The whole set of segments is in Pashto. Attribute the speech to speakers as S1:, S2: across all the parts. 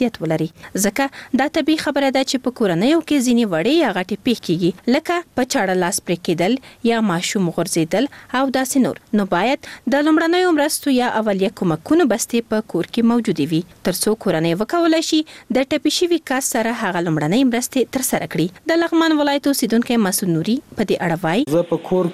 S1: حساسیت ولري. ځکه دا طبي خبره ده چې په کورنیو کې ځینې وړې یا غټې پیښې کیږي لکه په چاړه لاس پرې کېدل یا ماشوم غورځېدل او داسې نور. نو باید د لومړنیو مرستو یا اولیه کومکونو بستې په کور کې موجودې وي ترڅو کورنۍ وکولای شي د ټپي شوي کس سره هغه لومړنۍ مرستې ترسره کړي. د لغمان ولایت اوسیدونکی مسعود نوري په دې اړه وایي:
S2: زه په کور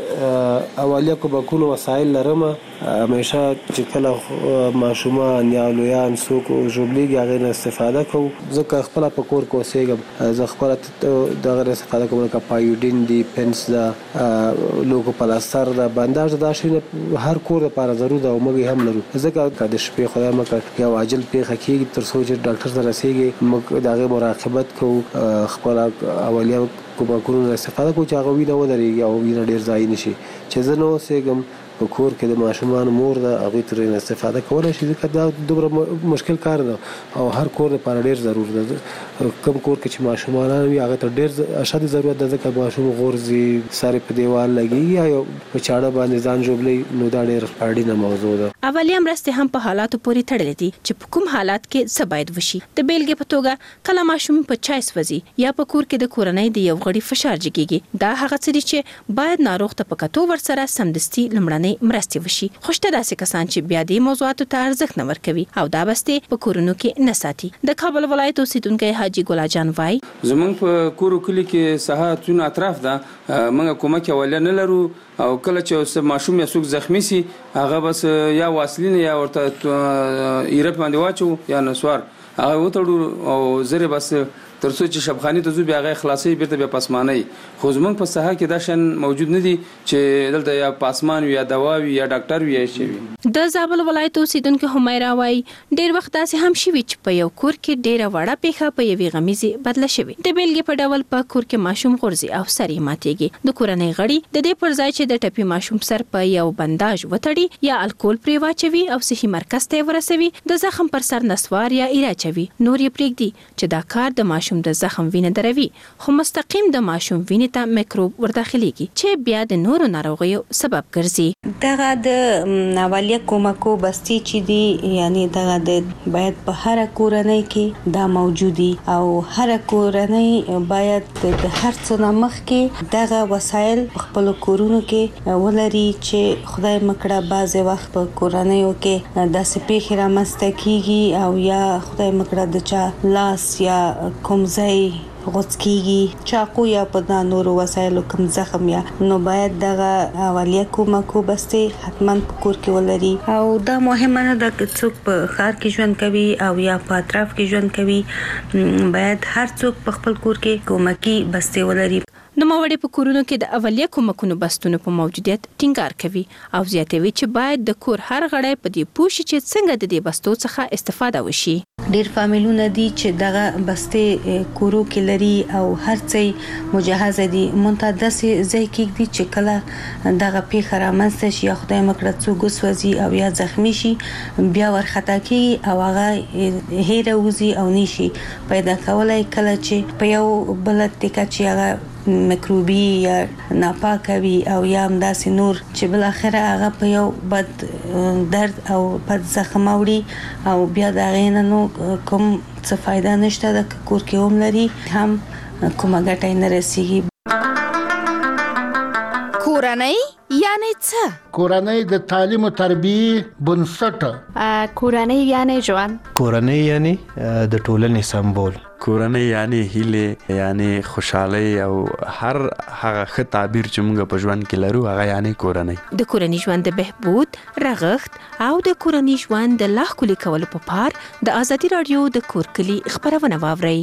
S2: کې اولیه کومکونو وسایل لرم. همیشه چې کله ماشومان یا لویان څوک ژوبلېږي هغې نه استفاده کوو. ځکه خپله په کور کې اوسېږم، زه خپله دغه نه استفاده کوم لکه پایوډین دی، پنس ده، لوګو پلاستر ده، بنداژ ده. دا شیونه هر کور لپاره ضرور ده او موږ هم لرو. ځکه که د شپې خدای مکړه یو عاجل پیښه کېږي تر څو چې ډاکټر ته رسېږي موږ د هغې مراقبت کوو، خپله اولیه کومکونو استفاده کوو چې هغه وینه ودرېږي او وینه ډېر ضایع نه شي. چې زه نه اوسېږم په کور کې د ماشومان مور ده، هغوی ترې استفاده کولی شي. ځکه دا دومره مشکل کار ده او هر کور لپاره ډېر ضرور ده. کوم کور کې چې ماشومان وي هغه ته ډېر اشد ضرورت ده، ځکه ماشوم غورځي، سر په دیوال لګي یا په چاړه باندې ځان ژوبلي، نو دا ډېر اړینه موضوع ده.
S1: اولیه مرستې هم په حالاتو پورې تړلې دي چې په کوم حالات کې څه باید وشي. د بیلګې په توګه کله ماشوم په چای سوځي یا په کور کې د کورنۍ د یو غړي فشار جګیږي، دا هغه څه دي چې باید ناروغ ته په کتو ورسره سمدستي لومړنۍ مرستې وشي. خو شته داسې کسان چې بیا دې موضوعاتو ته ارزښت نه ورکوي او دا بستې په کورونو کې نه ساتي. د کابل ولایت اوسیدونکی حاجي ګلا جان وایي:
S3: زمونږ په کورو کلي کې ساحاتونه اطراف ده، موږ کومک اولیه نه لرو او کله چې ماشوم یا څوک زخمی سي هغه بس یا واسلین یا ورته ایره باندې واچو یا نسوار هغه وتړو او زره بس ترڅو چې شبخاني ته ځو بیا هغه خلاصي بیرته بیا پاسماني. خو زمونږ په ساحه کې دا شن موجود نه دي چې دلته یا پاسمان وي یا دوا وي یا ډاکټر وي یا شي وي.
S1: د زابل ولایت اوسیدونکو همیرا وایي ډېر وخت داسې هم شوي چې په یو کور کې ډېره وړه پیښه په یوې غمیزې بدله شوې. د بیلګې په ډول په کور کې ماشوم غورځي او سر یې ماتېږي. د کورنۍ غړي د دې پر ځای چې د ټپي ماشوم سر په یو بنداژ وتړي یا الکول پرې واچوي او صحي مرکز ته ورسوي، د زخم پر سر نسوار یا ایره چوي، نور یې پرېږدي چې دا کار د ماشوم د زخم وینه دروي، خو مستقیم د ماشوم وینې ته میکروب ورداخليږي چې بیا د نورو ناروغیو سبب ګرځي.
S4: دغه د اولیه کومکو بستي چې دي یعنی دغه د باید په هر کورنۍ کې دا موجودي او هر کورنۍ باید د هر څه نه مخکې دغه وسایل خپل کورونو کې ولري چې خدای مکړه بعضې وخت په کورنیو کې داسې پیښې رامنځته کیږي او یا خدای مکړه د چا لاس یا کوم ځای غوڅ کیږي، چاقو یا په نورو وسایلو کوم زخم یا نو باید دغه اولیه کومکو بستې حتما په کور کې ولري. او دا مهمه نه ده چې څوک په ښار کې ژوند کوي او یا په اطراف کې ژوند کوي، باید هر څوک په خپل کور کې کومکی بستې ولري.
S1: نوموړي په کورونو کې د اولیه کومکونو بستونو په موجودیت ټینګار کوي او زیاتوي چې باید د کور هر غړی په دې پوه شي چې څنګه د دې بستو څخه استفاده وشي.
S4: ډېر فامیلونه دي چې دغه بستې کورو کې لري او هر څه مجهزه دي، مونږ داسې ځای کې دي چې کله دغه پیښه رامنځته شي یا خدای مکړه څوک وسوځي او یا زخمی شي بیا ورخطا کیږي او هغه هیره وځي او نشي پیدا کولای. کله چې په یو بل ټیکه چې هغه میکروبي یا ناپاکه وي او یا همداسې نور چې بل اخره هغه په یو بد درد او بد زخم اوړي او بیا د هغې نه نو کوم څه فایده نشته د کور کې هم لري هم کومه ګټه یې نه رسیږي.
S5: کورنۍ یعنی څه؟
S6: کورنۍ د تعلیم او تربیې بنسټ.
S5: کورنۍ یعنی ژوند.
S7: کورنۍ یعنی د ټولنې سمبول.
S8: کورنۍ یعنی هیله یعنی خوشحالي او هر هغه ښه تعبیر چې موږ په ژوند کې لرو هغه یعنی کورنۍ.
S1: د کورنۍ ژوند د بهبود، رغښت او د کورنۍ ژوند د لا ښکلي کولو په پار د ازادي رادیو د کور کلي خبرونه واورئ.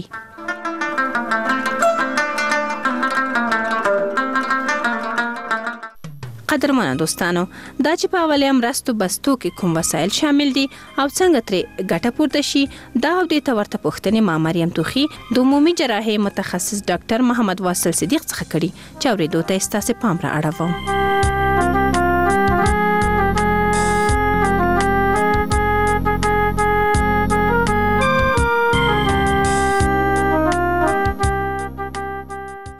S1: قدرمنو دوستانو، دا چې په اولیا مرستو بستو کې کوم وسایل شامل دي او څنګه ترې ګټه پورته شي، دا او د تورته پوښتنې ما مریم توخی د عمومي جراحي متخصص ډاکټر محمد واصل صدیق څخه کړي چې اورېدو ته ستاسو پام را اړوم.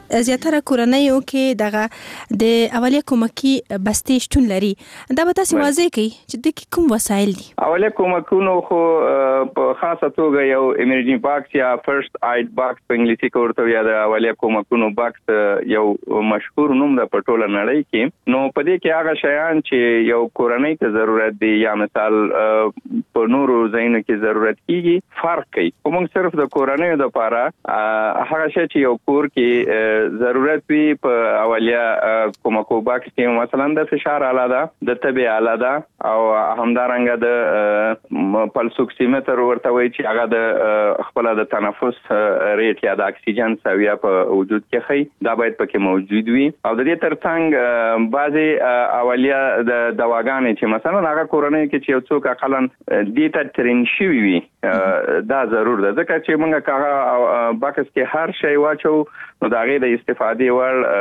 S1: زیاتره کورنیو کې دغه د اولیه کومکی بستې شتون لري. دا به تاسو واضح کړئ چې د کوم وسایل دي؟
S9: اولیه کومکونو خو په خاصه توګه یو ایمرجنسي باکس یا فرست ایډ باکس په انګلیسي کې ورته ویل. د اولیه کومکونو باکس یو مشهور نوم ده په ټوله نړۍ کې. نو په دې کې هغه شیان چې یو کورنۍ ته ضرورت دي یا مثال په نورو ځایونو کې ضرورت کیږي فرق کوي. موږ صرف د کورنۍ لپاره هغه شی چې یو کور کې ضرورت وي په اولیه کومکو باکس کې مثلا د فشار آله ده، د تبې آله ده او همدارنګه د پلس اکسیمتر ورته وایي چې هغه د خپل د تنفس ریټ یا د اکسیجن سویه په وجود کې خي. دا باید پکې موجود وي. او د دې ترڅنګ بعضي اولیه د دواګانې چې مثلا هغه کورنۍ کې چې یو څوک اقلا دې ته ترین شوی وي دا ضرور ده. ځکه چې موږ کاغه باکس کې هر شی واچو نو دا غي د استفادې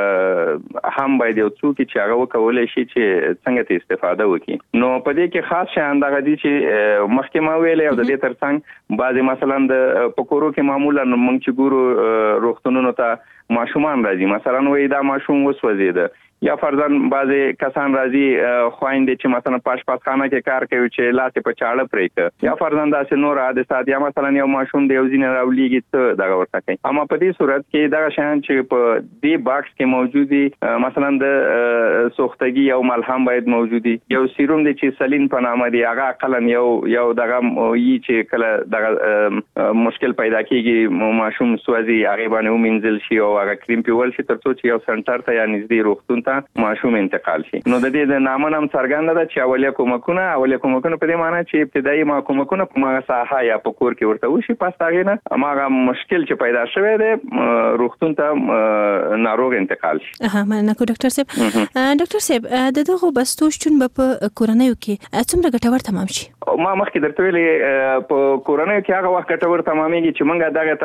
S9: ور هم باید یو څوک چې هغه وکولای شي چې څنګه ته استفاده وکړي. نو په دې کې خاص شیان دغه دي چې مخکې ما ویلې او د دې ترڅنګ بعضي مثلا د پکورو کې معمولا موږ چې ګورو روغتونونو ته ماشومان راځي، مثلا وایي دا ماشوم وسوځیده یا فرضاً بعضی کسان راځي خويندې چې مثلا پاشپاتخانه کې کار کوي چې لاس په چاړه پرېک یا فرضاً داسې نور حادثات یا مثلا یو ماشوم د یو ځینې راولېږي ته دغه ورته کوي. اما په دې صورت کې دا شیان چې په دې باکس کې موجودي مثلا د سوختګي او ملهم باید موجودي. یو سیروم دی چې سلین په نامه دی، هغه اقلا یو دغه یی چې کله دغه مشکل پیدا کیږي ماشوم سوځي هغه باندې ومنځل شي او هغه کریم پیول شي ترڅو چې یو سنټر ته یا نږدې روغتون ماشوم انتقال شي. نو د دې د نامه نام څرګنده ده چې اولیه کومکونه په دې معنی چې ابتدایي کومکونه په ماغه ساحه یا په کور کې ورته وشي، پس هغه نه ماغه مشکل چې پیدا شوی دی روغتون ته ناروغ انتقال شي.
S1: مننه کو ډاکټر صاحب. ډاکټر صاحب د دغه بستو شتون په کورنیو کې څومره ګټور تمام شي؟ ما
S9: مخکې درته ویلې په کورنیو کې هغه وخت ګټور تمامېږي چې موږ دغه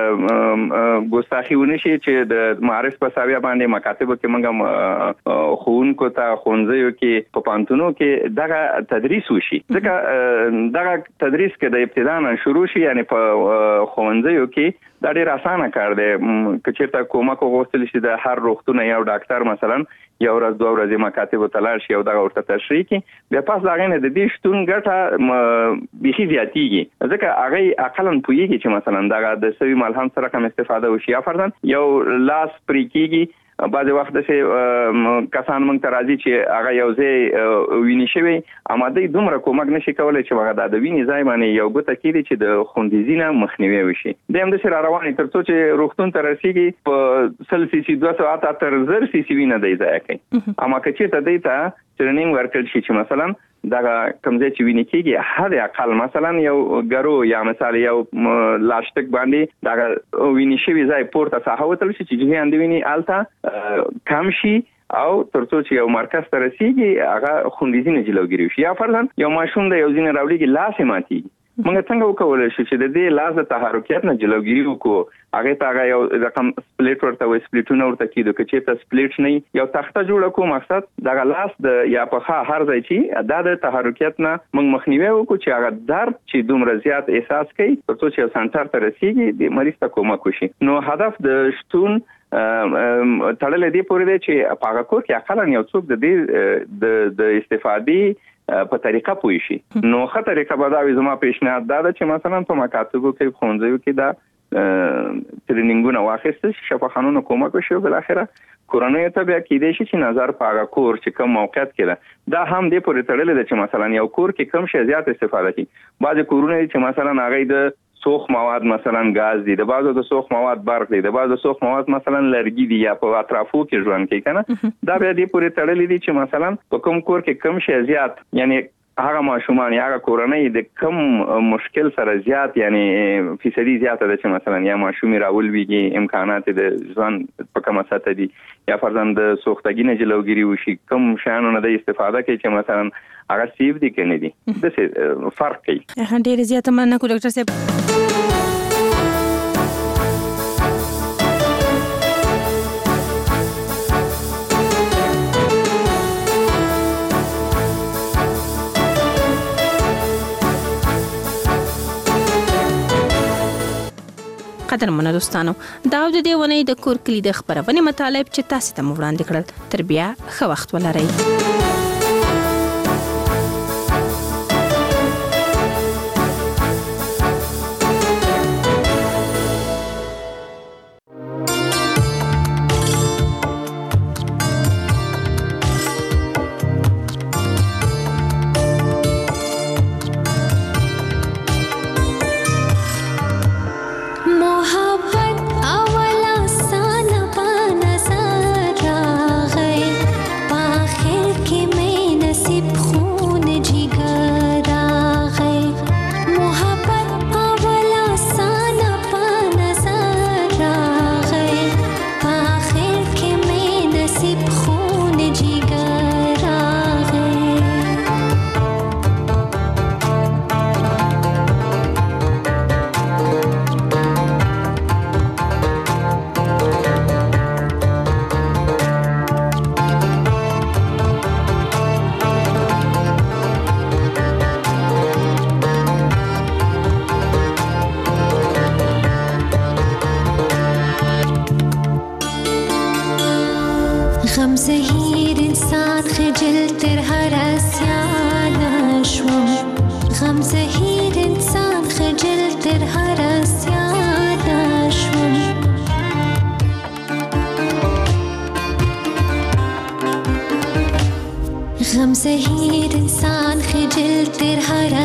S9: ته ګستاخی ونه شي چې د معرف په ساویه باندې مکاتب کې موږ خونکو ته خونځیو کې په پانتونو کې دغه تدریس وشي. ځکه دغه تدریس کې د ابتدا نه شروع شي، یعنی په خونځیو کې دا ډیر اسانه کار دی. که چېرته کومک وغوښتل شي د هر روغتون یو ډاکټر مثلا یو ورځ دوه ورځې مکاتب ته لاړ شي او دغه ورته تشریح کړي، بیا پس هغه نه د دې شتون ګټه بيخي زیاتیږي. ځکه هغه اقلا پوهیږي چې مثلا دغه د سوي ملهم سره کوم استفاده وشي. یا فرضاً یو لاس پرې کېږي، بعض وخت چې کسان مونږ ته راځي چې هغه یو ځای ویني شوی اما دوی دومره کومک نشي کولای چې هغه د ویني ځای باندې یو ګوته کېږي چې د خوندیزینه مخنیوي وشي. د هم د سره رواني ترڅو چې روغتون ته رسیږي په سل سی سی 278 سی سی وینه دی ځای کوي. اما که چې ته ته ټریننګ ورکړل شي چې مثلا دغه کمزې چې ویني کېږي هدا اقل مثلا یو ګرو یا مثلا یو لاشتک باندې دغه ویني شوی ځای پورته ساحه وتل شي چې جهان دی ویني الته کم شي او ترڅو چې یو مرکز ته رسیږي هغه خوندیزینه جلوګیری شي. یا فرضاً یو ماشوم د یو ځین راوړيږي لاس ماتي، موږ څنګه وکولای شو چې د دې لاس د تحرکات نه جلوګیری وکړو؟ هغه ته یو رقم سپلیټ ورته وي، سپلیټونه ورته کیدو چې ته سپلیټ نه یو تخته جوړ کو مقصد دغه لاس د یا په هر ځای چې د تحرکات نه موږ مخنیوي وکړو چې هغه درد چې دومره زیات احساس کوي ترڅو چې سنټر ته رسیږي د مریض ته کومک وشي. نو هدف د شتون تړلې دی پورې دی چې په هغه کور کې اقلا یو څوک د دې د استفادې په طریقه پوي شي. نو ښه طریقه به دا وي زما پیشنهاد دا ده چې مثلا په مکاتبو کې خونځیو کې دا ټریننګونه واخیستل شي، شفاخانونو کومک وشي او بل اخره کورنۍ ته بیا کېدای شي چې نظر په هغه کور چې کوم موقعیت کې ده دا هم دې پورې تړلې ده چې مثلا یو کور کې کم شي زیات استفاده کوي. بعضې کورونه چې مثلا هغه د سوخ مواد مثلا غاز دي، د بعضو د سوخ مواد برق دي، د بعضو سوخ مواد مثلا لرګي دي یا په اطرافو کې ژوند کوي کنه. دا بیا دې پورې تړلې دي چې مثلا په کوم کور کې کم شي زیات، یعنی هغه ماشومان یا هغه کورنۍ د کم مشکل سره زیات یعنی فیصدي زیاته ده چې مثلا یا ماشومي راولويږي امکانات د ژوند په کومه سطح دي یا فرضاً د سوختګي نه جلوګیری وشي، کم شانو نه د استفاده کوي چې مثلا هغه سیف دي کنه دي د څه فرق کوي.
S1: ډېر زیات مننه کو ډاکټر صاحب. قدرمنو دوستانو دا د دې ونې د کور کلی د خبرونه مطالب چې تاسو ته وړاندې کړل تر بیا ښه وخت ولرئ.
S10: غم زهیر انسان خجل تر هر اسیان شوم غم زهیر انسان خجل تر هر اسیان شوم غم زهیر انسان خجل تر هر